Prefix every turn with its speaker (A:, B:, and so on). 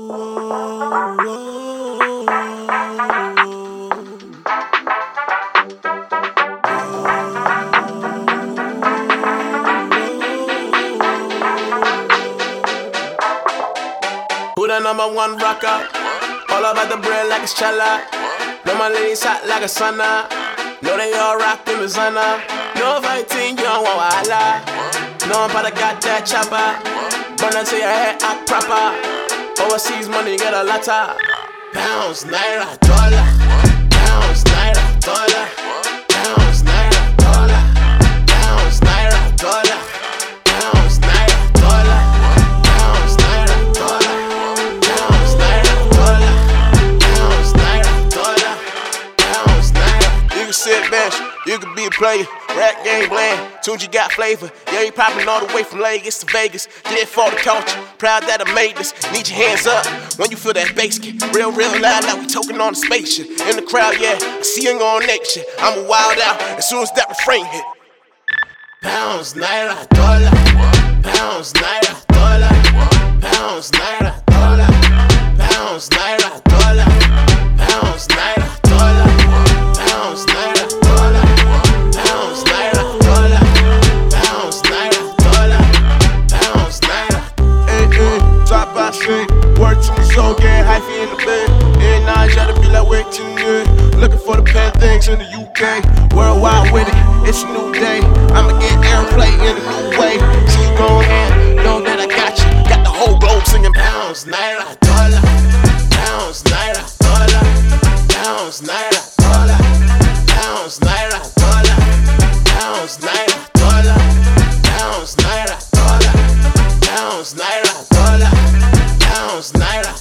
A: Who the #1 rocker? All about the bread like it's chala. Know my ladies hot like a sauna. Know they all rockin' Rosanna. No fighting, you don't want wahala. No I'm about to got that chopper. Burn until your head act proper. Overseas money get a lotta. Pounds, naira, dollar. Pounds, naira, dollar. Pounds, naira, dollar. Pounds, naira, dollar. Pounds, naira, dollar. Pounds, naira, dollar. Pounds, naira, dollar. Pounds, naira, dollar. Pounds, naira. You can sit bench, you can be a player. Rap game bland, tunes you got flavor. Yeah, you poppin' all the way from Lagos to Vegas. Did it for the culture, proud that I made this. Need your hands up when you feel that bass kick. Real loud, like we token on the spaceship. In the crowd, yeah, I see you on nature. I'm a wild out as soon as that refrain hit. Pounds, naira, dollar. Pounds, naira, dollar. Pounds, naira, dollar. Pounds, naira, dollar. Pounds, naira, dollar. Pounds, naira, dollar. Pounds, naira, dollar. Pounds, naira, dollar. Pounds, naira.
B: Drop by straight, work to my soul, get hyphy in the bed. Every night, try to be like way too good. Looking for the pen things in the UK. Worldwide with it, it's a new day. I'ma get airplay in a new way. So you go ahead, know that I got you. Got the whole globe singing
A: Pounds, naira, dollar. Pounds, naira, dollar. Pounds, naira, dollar. Pounds, naira, dollar. Pounds, naira, dollar. Pounds, naira, dollar. Pounds, naira, dollar. Pounds, naira.